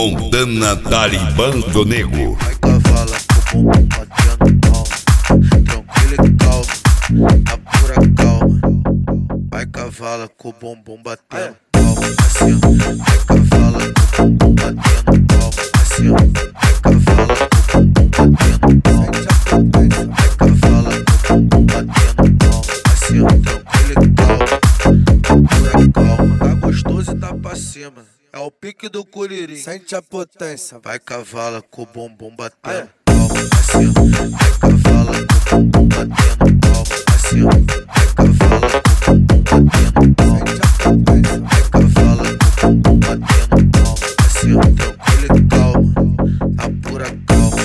Montana Talibã do Nego. Vai cavala com o bumbum batendo palma, tranquilo e calma, na pura calma. Vai cavala com o bumbum batendo palma, assim ó. Vai cavala com o bumbum batendo palma, assim ó. Vai cavala com o bumbum batendo palma, vai cavala com o bumbum batendo palma, assim ó. Tranquilo e calma, na pura calma. Tá gostoso e tá pra cima. É o pique do curirim. Sente a potência. Vai cavala com o bumbum batendo palma, assim ó. Vai cavala com o bumbum batendo palma, assim ó. Vai cavala com o bumbum batendo palma. Sente a potência. Vai cavala com o bumbum batendo palma, assim ó. Tranquilo e calma, na pura calma.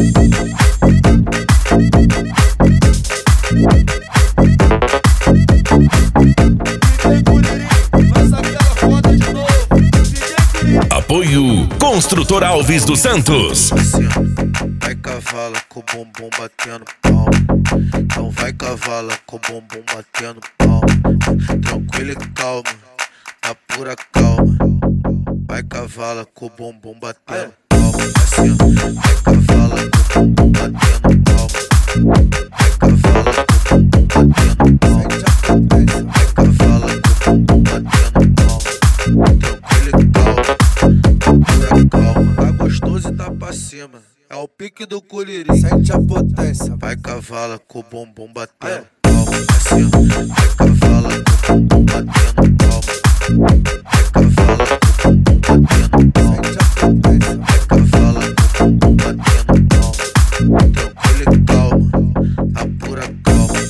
Apoio Construtor Alves dos Santos. Assim ó, vai cavala com o bumbum batendo palma. Então vai cavala com o bumbum batendo palma. Tranquilo e calma, na pura calma. Vai cavala com o bumbum batendo palma. Assim ó, vai cavala com o bumbum batendo palma. Vai cavala com o bumbum batendo palma. Vai cavala com o bumbum batendo palma. Tranquilo e calma, pura calma. Tá gostoso e tá pra cima. É o pique do curirim. Sente a potência. Vai cavala com o bumbum batendo palma, assim ó. Vai cavala com o bumbum batendo palma. Vai cavala com o bumbum batendo palma. Sente a potência. Vai cavala com o bumbum batendo palma. Tranquilo e calma, na pura calma.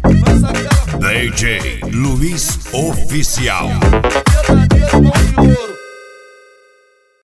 DJ Luiz Oficial. Verdadeiro mão de ouro.